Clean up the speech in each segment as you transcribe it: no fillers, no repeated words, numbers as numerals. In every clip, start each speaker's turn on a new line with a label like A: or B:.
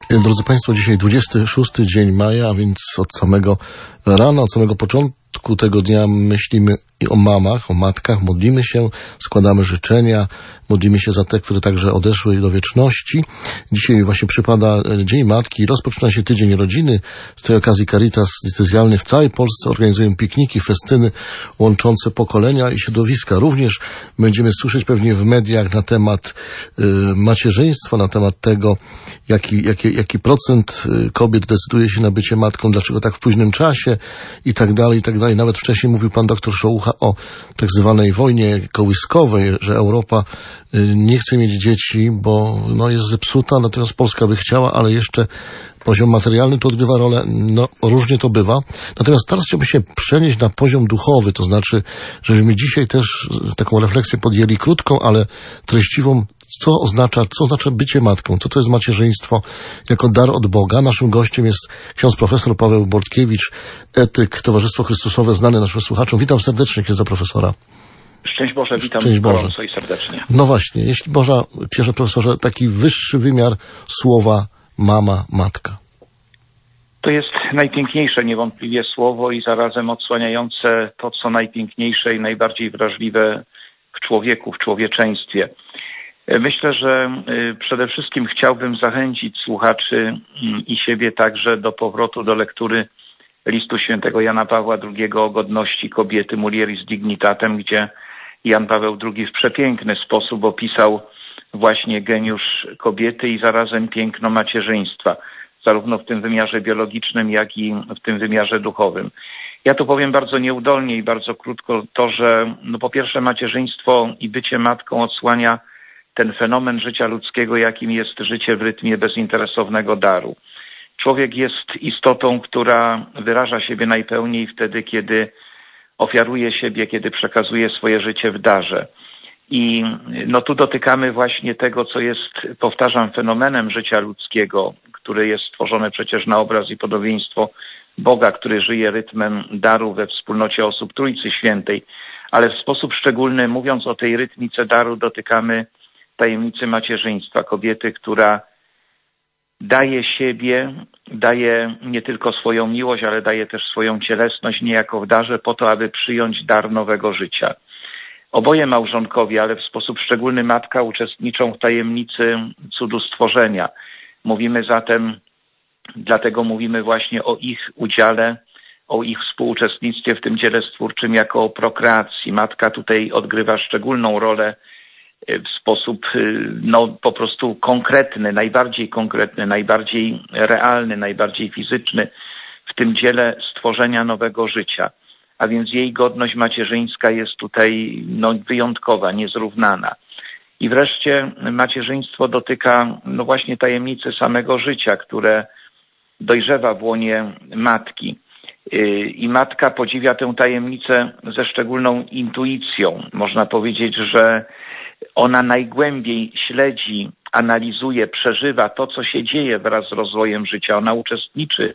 A: Drodzy Państwo, dzisiaj 26 dzień maja, a więc od samego rana, od samego początku tego dnia myślimy o mamach, o matkach, modlimy się, składamy życzenia, modlimy się za te, które także odeszły do wieczności. Dzisiaj właśnie przypada Dzień Matki, rozpoczyna się Tydzień Rodziny. Z tej okazji Caritas Diecezjalny w całej Polsce organizują pikniki, festyny łączące pokolenia i środowiska. Również będziemy słyszeć pewnie w mediach na temat macierzyństwa, na temat tego, jaki procent kobiet decyduje się na bycie matką, dlaczego tak w późnym czasie i tak dalej, i tak dalej. Nawet wcześniej mówił pan doktor Szołucha o tak zwanej wojnie kołyskowej, że Europa nie chce mieć dzieci, bo jest zepsuta, natomiast Polska by chciała, ale jeszcze poziom materialny tu odgrywa rolę, różnie to bywa. Natomiast teraz chciałbym się przenieść na poziom duchowy, to znaczy, żebyśmy dzisiaj też taką refleksję podjęli krótką, ale treściwą, co oznacza bycie matką, co to jest macierzyństwo jako dar od Boga. Naszym gościem jest ksiądz profesor Paweł Bortkiewicz, etyk, Towarzystwo Chrystusowe, znany naszym słuchaczom. Witam serdecznie księdza profesora.
B: Szczęść Boże, witam gorąco i serdecznie.
A: No właśnie, jeśli można, księże profesorze, taki wyższy wymiar słowa mama, matka.
B: To jest najpiękniejsze niewątpliwie słowo i zarazem odsłaniające to, co najpiękniejsze i najbardziej wrażliwe w człowieku, w człowieczeństwie. Myślę, że przede wszystkim chciałbym zachęcić słuchaczy i siebie także do powrotu do lektury listu świętego Jana Pawła II o godności kobiety, mulieris dignitatem, gdzie Jan Paweł II w przepiękny sposób opisał właśnie geniusz kobiety i zarazem piękno macierzyństwa, zarówno w tym wymiarze biologicznym, jak i w tym wymiarze duchowym. Ja tu powiem bardzo nieudolnie i bardzo krótko to, że po pierwsze macierzyństwo i bycie matką odsłania ten fenomen życia ludzkiego, jakim jest życie w rytmie bezinteresownego daru. Człowiek jest istotą, która wyraża siebie najpełniej wtedy, kiedy ofiaruje siebie, kiedy przekazuje swoje życie w darze. I tu dotykamy właśnie tego, co jest, powtarzam, fenomenem życia ludzkiego, które jest stworzone przecież na obraz i podobieństwo Boga, który żyje rytmem daru we wspólnocie osób Trójcy Świętej. Ale w sposób szczególny, mówiąc o tej rytmice daru, dotykamy tajemnicy macierzyństwa, kobiety, która daje siebie, daje nie tylko swoją miłość, ale daje też swoją cielesność niejako w darze po to, aby przyjąć dar nowego życia. Oboje małżonkowie, ale w sposób szczególny matka, uczestniczą w tajemnicy cudu stworzenia. Dlatego mówimy właśnie o ich udziale, o ich współuczestnictwie w tym dziele stwórczym jako o prokreacji. Matka tutaj odgrywa szczególną rolę w sposób po prostu konkretny, najbardziej realny, najbardziej fizyczny w tym dziele stworzenia nowego życia. A więc jej godność macierzyńska jest tutaj wyjątkowa, niezrównana. I wreszcie macierzyństwo dotyka właśnie tajemnicy samego życia, które dojrzewa w łonie matki. I matka podziwia tę tajemnicę ze szczególną intuicją. Można powiedzieć, że ona najgłębiej śledzi, analizuje, przeżywa to, co się dzieje wraz z rozwojem życia. Ona uczestniczy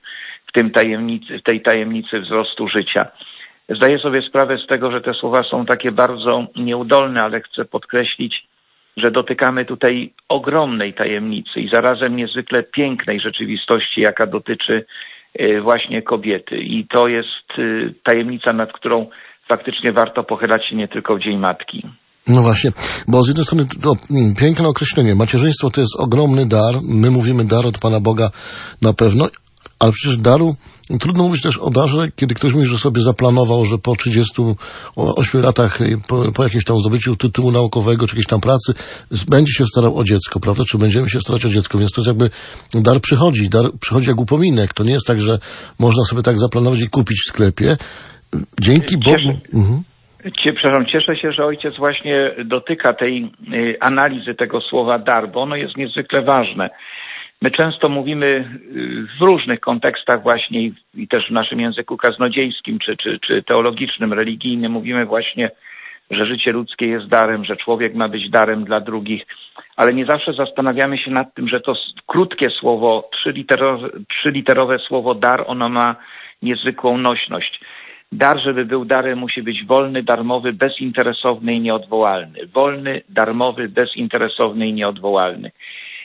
B: w tej tajemnicy wzrostu życia. Zdaję sobie sprawę z tego, że te słowa są takie bardzo nieudolne, ale chcę podkreślić, że dotykamy tutaj ogromnej tajemnicy i zarazem niezwykle pięknej rzeczywistości, jaka dotyczy właśnie kobiety. I to jest tajemnica, nad którą faktycznie warto pochylać się nie tylko w Dzień Matki.
A: No właśnie, bo z jednej strony to piękne określenie. Macierzyństwo to jest ogromny dar. My mówimy dar od Pana Boga na pewno, ale przecież daru, trudno mówić też o darze, kiedy ktoś mówi, że sobie zaplanował, że po 38 latach, po jakimś tam zdobyciu tytułu naukowego, czy jakiejś tam pracy, będzie się starał o dziecko, prawda? Czy będziemy się starać o dziecko? Więc to jest jakby dar przychodzi jak upominek. To nie jest tak, że można sobie tak zaplanować i kupić w sklepie. Dzięki Bogu.
B: Cieszę się, że ojciec właśnie dotyka tej analizy tego słowa dar, bo ono jest niezwykle ważne. My często mówimy w różnych kontekstach właśnie i też w naszym języku kaznodziejskim czy teologicznym, religijnym mówimy właśnie, że życie ludzkie jest darem, że człowiek ma być darem dla drugich, ale nie zawsze zastanawiamy się nad tym, że to krótkie słowo, trzyliterowe słowo dar, ono ma niezwykłą nośność. Dar, żeby był darem, musi być wolny, darmowy, bezinteresowny i nieodwołalny. Wolny, darmowy, bezinteresowny i nieodwołalny.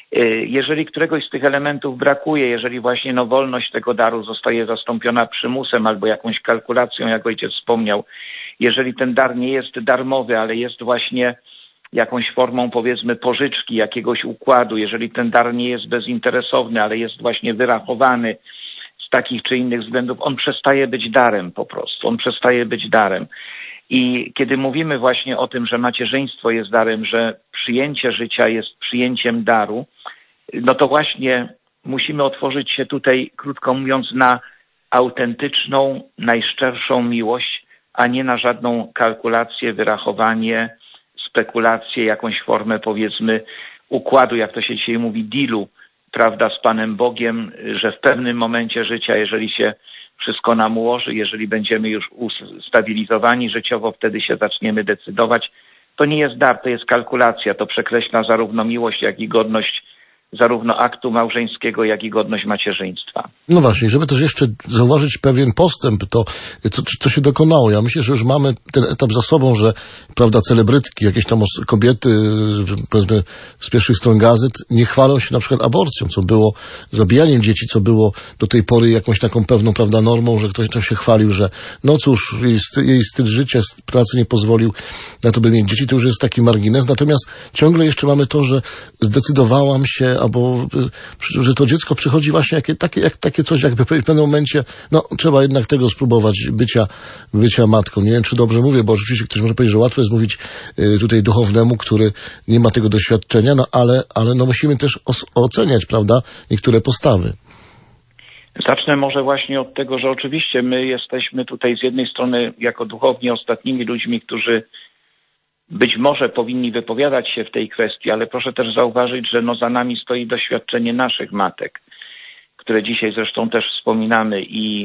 B: Jeżeli któregoś z tych elementów brakuje, jeżeli właśnie wolność tego daru zostaje zastąpiona przymusem albo jakąś kalkulacją, jak ojciec wspomniał, jeżeli ten dar nie jest darmowy, ale jest właśnie jakąś formą, powiedzmy, pożyczki, jakiegoś układu, jeżeli ten dar nie jest bezinteresowny, ale jest właśnie wyrachowany z takich czy innych względów, on przestaje być darem po prostu, on przestaje być darem. I kiedy mówimy właśnie o tym, że macierzyństwo jest darem, że przyjęcie życia jest przyjęciem daru, no to właśnie musimy otworzyć się tutaj, krótko mówiąc, na autentyczną, najszczerszą miłość, a nie na żadną kalkulację, wyrachowanie, spekulację, jakąś formę, powiedzmy, układu, jak to się dzisiaj mówi, dealu, prawda, z Panem Bogiem, że w pewnym momencie życia, jeżeli się wszystko nam ułoży, jeżeli będziemy już ustabilizowani życiowo, wtedy się zaczniemy decydować. To nie jest dar, to jest kalkulacja, to przekreśla zarówno miłość, jak i godność zarówno aktu małżeńskiego, jak i godność macierzyństwa.
A: No właśnie, żeby też jeszcze zauważyć pewien postęp, to co się dokonało. Ja myślę, że już mamy ten etap za sobą, że, prawda, celebrytki, jakieś tam kobiety, powiedzmy, z pierwszych stron gazet, nie chwalą się na przykład aborcją, co było zabijaniem dzieci, co było do tej pory jakąś taką pewną, prawda, normą, że ktoś tam się chwalił, że no cóż, jej styl życia, pracy nie pozwolił na to, by mieć dzieci. To już jest taki margines. Natomiast ciągle jeszcze mamy to, że zdecydowałam się, albo że to dziecko przychodzi właśnie takie coś, jakby w pewnym momencie, no trzeba jednak tego spróbować, bycia matką. Nie wiem, czy dobrze mówię, bo rzeczywiście ktoś może powiedzieć, że łatwo jest mówić tutaj duchownemu, który nie ma tego doświadczenia, no ale no musimy też oceniać, prawda, niektóre postawy.
B: Zacznę może właśnie od tego, że oczywiście my jesteśmy tutaj z jednej strony jako duchowni ostatnimi ludźmi, którzy być może powinni wypowiadać się w tej kwestii, ale proszę też zauważyć, że no za nami stoi doświadczenie naszych matek, które dzisiaj zresztą też wspominamy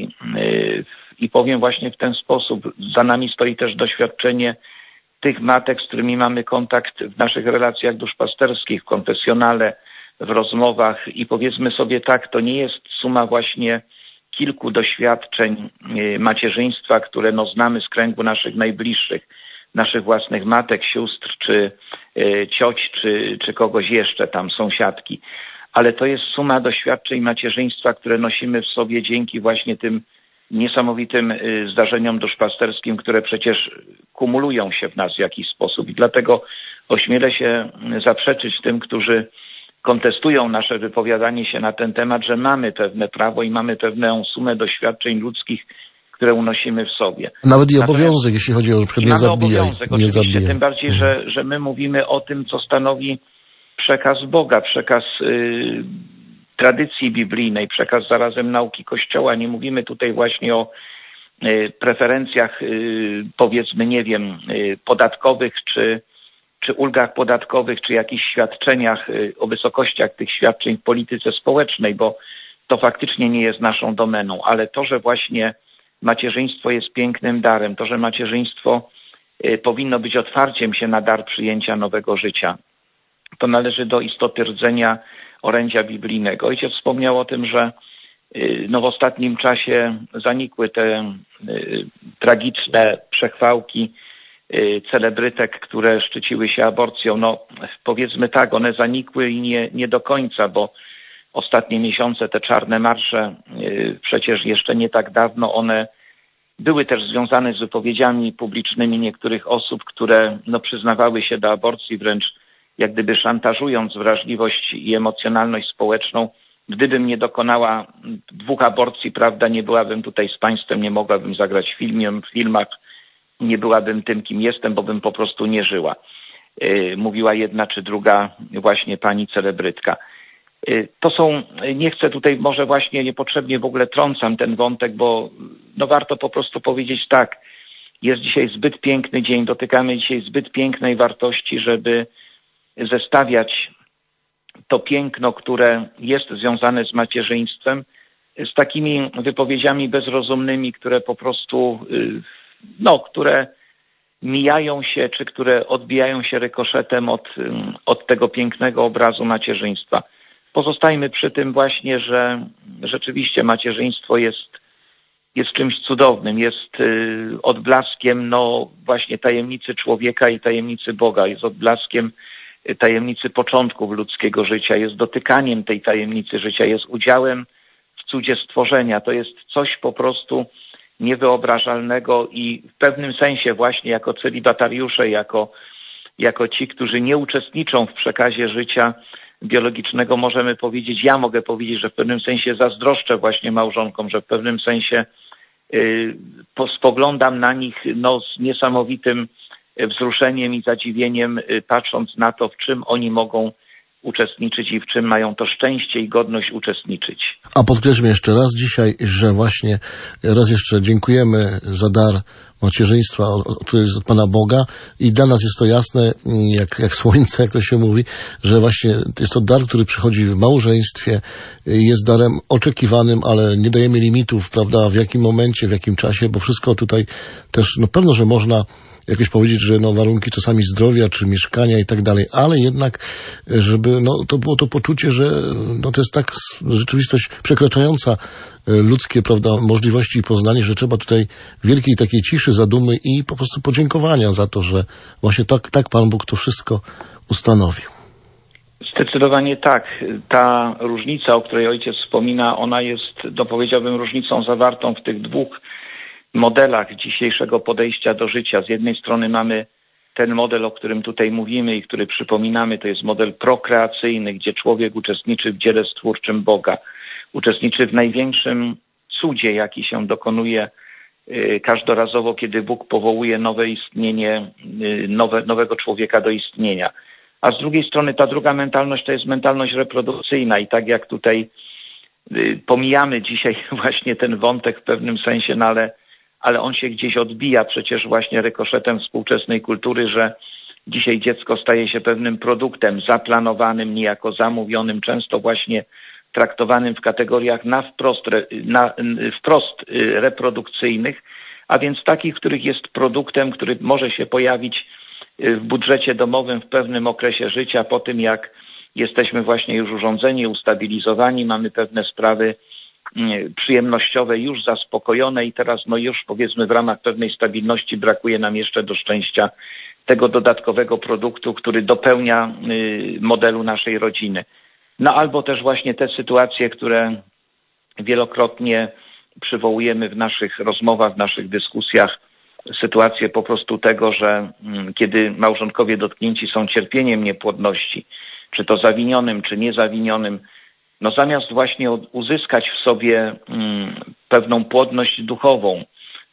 B: i powiem właśnie w ten sposób. Za nami stoi też doświadczenie tych matek, z którymi mamy kontakt w naszych relacjach duszpasterskich, w konfesjonale, w rozmowach i powiedzmy sobie tak, to nie jest suma właśnie kilku doświadczeń macierzyństwa, które no znamy z kręgu naszych najbliższych, naszych własnych matek, sióstr, czy cioć, czy kogoś jeszcze tam, sąsiadki. Ale to jest suma doświadczeń macierzyństwa, które nosimy w sobie dzięki właśnie tym niesamowitym zdarzeniom duszpasterskim, które przecież kumulują się w nas w jakiś sposób. I dlatego ośmielę się zaprzeczyć tym, którzy kontestują nasze wypowiadanie się na ten temat, że mamy pewne prawo i mamy pewną sumę doświadczeń ludzkich, które unosimy w sobie.
A: Nawet i obowiązek, jeśli chodzi o na przykład nie zabijaj.
B: Tym bardziej, że my mówimy o tym, co stanowi przekaz Boga, przekaz tradycji biblijnej, przekaz zarazem nauki Kościoła. Nie mówimy tutaj właśnie o preferencjach, powiedzmy, nie wiem, podatkowych, czy ulgach podatkowych, czy jakichś świadczeniach, o wysokościach tych świadczeń w polityce społecznej, bo to faktycznie nie jest naszą domeną, ale to, że właśnie macierzyństwo jest pięknym darem, to, że macierzyństwo powinno być otwarciem się na dar przyjęcia nowego życia, to należy do istoty rdzenia orędzia biblijnego. Ojciec wspomniał o tym, że no w ostatnim czasie zanikły te tragiczne przechwałki celebrytek, które szczyciły się aborcją. No powiedzmy tak, one zanikły i nie do końca, bo ostatnie miesiące, te czarne marsze, przecież jeszcze nie tak dawno one były też związane z wypowiedziami publicznymi niektórych osób, które no, przyznawały się do aborcji, wręcz jak gdyby szantażując wrażliwość i emocjonalność społeczną. Gdybym nie dokonała 2 aborcji, prawda, nie byłabym tutaj z państwem, nie mogłabym zagrać w filmach, nie byłabym tym, kim jestem, bo bym po prostu nie żyła. Mówiła jedna czy druga właśnie pani celebrytka. To są, nie chcę tutaj może właśnie niepotrzebnie w ogóle trącam ten wątek, bo no warto po prostu powiedzieć tak, jest dzisiaj zbyt piękny dzień, dotykamy dzisiaj zbyt pięknej wartości, żeby zestawiać to piękno, które jest związane z macierzyństwem, z takimi wypowiedziami bezrozumnymi, które po prostu, no, które mijają się, czy które odbijają się rykoszetem od tego pięknego obrazu macierzyństwa. Pozostajmy przy tym właśnie, że rzeczywiście macierzyństwo jest czymś cudownym, jest odblaskiem no właśnie tajemnicy człowieka i tajemnicy Boga, jest odblaskiem tajemnicy początków ludzkiego życia, jest dotykaniem tej tajemnicy życia, jest udziałem w cudzie stworzenia. To jest coś po prostu niewyobrażalnego i w pewnym sensie właśnie jako celibatariusze, jako ci, którzy nie uczestniczą w przekazie życia biologicznego, możemy powiedzieć, ja mogę powiedzieć, że w pewnym sensie zazdroszczę właśnie małżonkom, że w pewnym sensie spoglądam na nich z niesamowitym wzruszeniem i zadziwieniem, patrząc na to, w czym oni mogą uczestniczyć i w czym mają to szczęście i godność uczestniczyć.
A: A podkreślmy jeszcze raz dzisiaj, że właśnie raz jeszcze dziękujemy za dar macierzyństwa, który jest od Pana Boga i dla nas jest to jasne, jak słońce, jak to się mówi, że właśnie jest to dar, który przychodzi w małżeństwie, jest darem oczekiwanym, ale nie dajemy limitów, prawda, w jakim momencie, w jakim czasie, bo wszystko tutaj też, pewno, że można jakoś powiedzieć, że warunki czasami zdrowia, czy mieszkania i tak dalej, ale jednak, żeby to było to poczucie, że to jest tak rzeczywistość przekraczająca ludzkie, prawda, możliwości i poznanie, że trzeba tutaj wielkiej takiej ciszy, zadumy i po prostu podziękowania za to, że właśnie tak Pan Bóg to wszystko ustanowił. Zdecydowanie
B: tak. Ta różnica, o której ojciec wspomina, ona jest, powiedziałbym, różnicą zawartą w tych dwóch modelach dzisiejszego podejścia do życia. Z jednej strony mamy ten model, o którym tutaj mówimy i który przypominamy, to jest model prokreacyjny, gdzie człowiek uczestniczy w dziele stwórczym Boga. Uczestniczy w największym cudzie, jaki się dokonuje każdorazowo, kiedy Bóg powołuje nowe istnienie, nowego człowieka do istnienia. A z drugiej strony ta druga mentalność to jest mentalność reprodukcyjna i tak jak tutaj pomijamy dzisiaj właśnie ten wątek w pewnym sensie, ale on się gdzieś odbija przecież właśnie rykoszetem współczesnej kultury, że dzisiaj dziecko staje się pewnym produktem zaplanowanym, niejako zamówionym, często właśnie traktowanym w kategoriach wprost reprodukcyjnych, a więc takich, których jest produktem, który może się pojawić w budżecie domowym w pewnym okresie życia, po tym jak jesteśmy właśnie już urządzeni, ustabilizowani, mamy pewne sprawy przyjemnościowe już zaspokojone i teraz już powiedzmy w ramach pewnej stabilności brakuje nam jeszcze do szczęścia tego dodatkowego produktu, który dopełnia modelu naszej rodziny. Albo też właśnie te sytuacje, które wielokrotnie przywołujemy w naszych rozmowach, w naszych dyskusjach, sytuacje po prostu tego, że kiedy małżonkowie dotknięci są cierpieniem niepłodności, czy to zawinionym, czy niezawinionym, zamiast właśnie uzyskać w sobie pewną płodność duchową,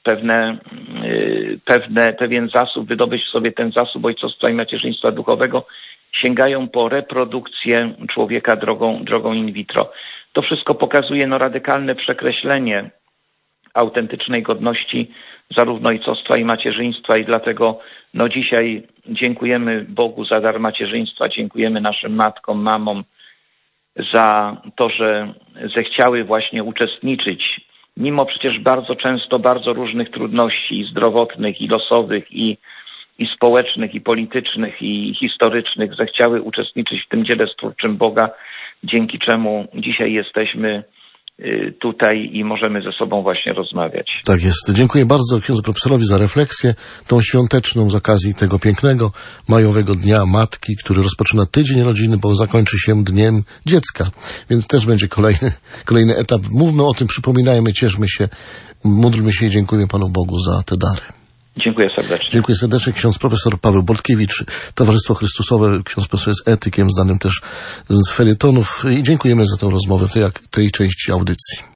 B: pewien zasób, wydobyć w sobie ten zasób ojcostwa i macierzyństwa duchowego, sięgają po reprodukcję człowieka drogą in vitro. To wszystko pokazuje radykalne przekreślenie autentycznej godności zarówno ojcostwa i macierzyństwa i dlatego dzisiaj dziękujemy Bogu za dar macierzyństwa, dziękujemy naszym matkom, mamom za to, że zechciały właśnie uczestniczyć, mimo przecież bardzo często bardzo różnych trudności i zdrowotnych, i losowych, i społecznych, i politycznych, i historycznych, zechciały uczestniczyć w tym dziele stwórczym Boga, dzięki czemu dzisiaj jesteśmy tutaj i możemy ze sobą właśnie rozmawiać.
A: Tak jest. Dziękuję bardzo księdzu profesorowi za refleksję, tą świąteczną z okazji tego pięknego majowego Dnia Matki, który rozpoczyna tydzień rodziny, bo zakończy się Dniem Dziecka. Więc też będzie kolejny etap. Mówmy o tym, przypominajmy, cieszmy się, módlmy się i dziękujemy Panu Bogu za te dary.
B: Dziękuję serdecznie.
A: Dziękuję serdecznie. Ksiądz profesor Paweł Bortkiewicz, Towarzystwo Chrystusowe. Ksiądz profesor jest etykiem, znanym też z felietonów i dziękujemy za tę rozmowę w tej części audycji.